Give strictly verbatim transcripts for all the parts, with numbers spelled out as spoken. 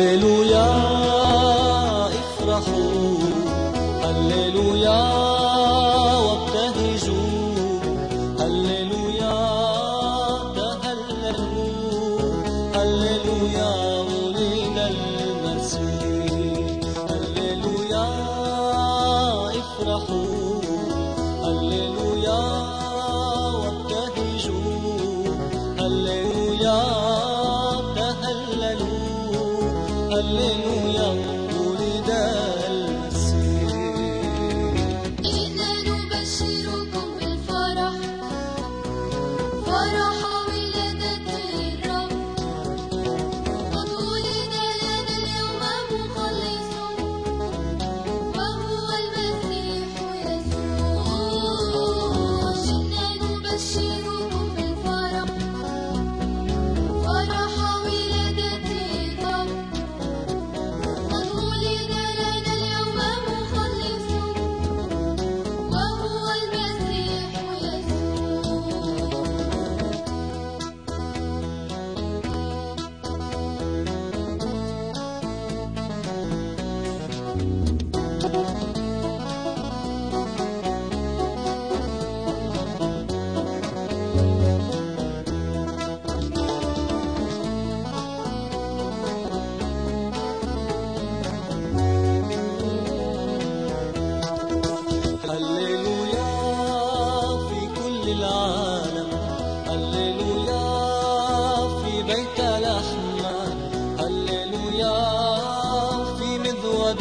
هللويا افرحوا، هللويا وابتهجوا، هللويا تهللوا، هللويا ولد المسيح. هللويا افرحوا، هللويا وابتهجوا، هللويا تهللوا، هللويا ولد المسيح. إنا نبشركم بالفرح، فرح ولادة الرب، قد ولد لنا اليوم مخلص وهو المسيح يسوع. إنا نبشركم بالفرح، فرح ولادة الرب، قد ولد لنا اليوم مخلص وهو المسيح هللويا في كل العالم، هللويا في بيت لحم، هللويا في مذود،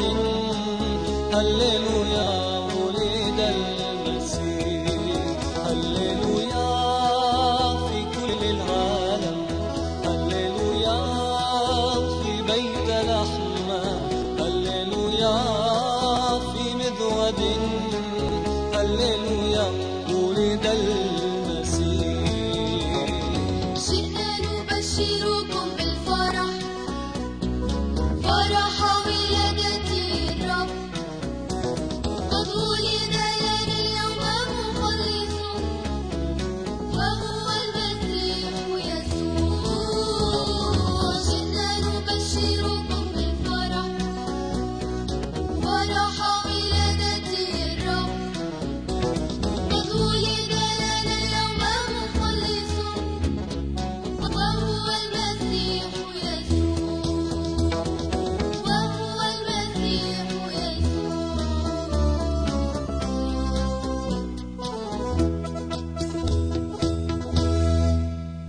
هللويا ولد المسيح. هللويا في كل العالم، هللويا في بيت لحم، هللويا في مذود، هللويا ولد المسيح.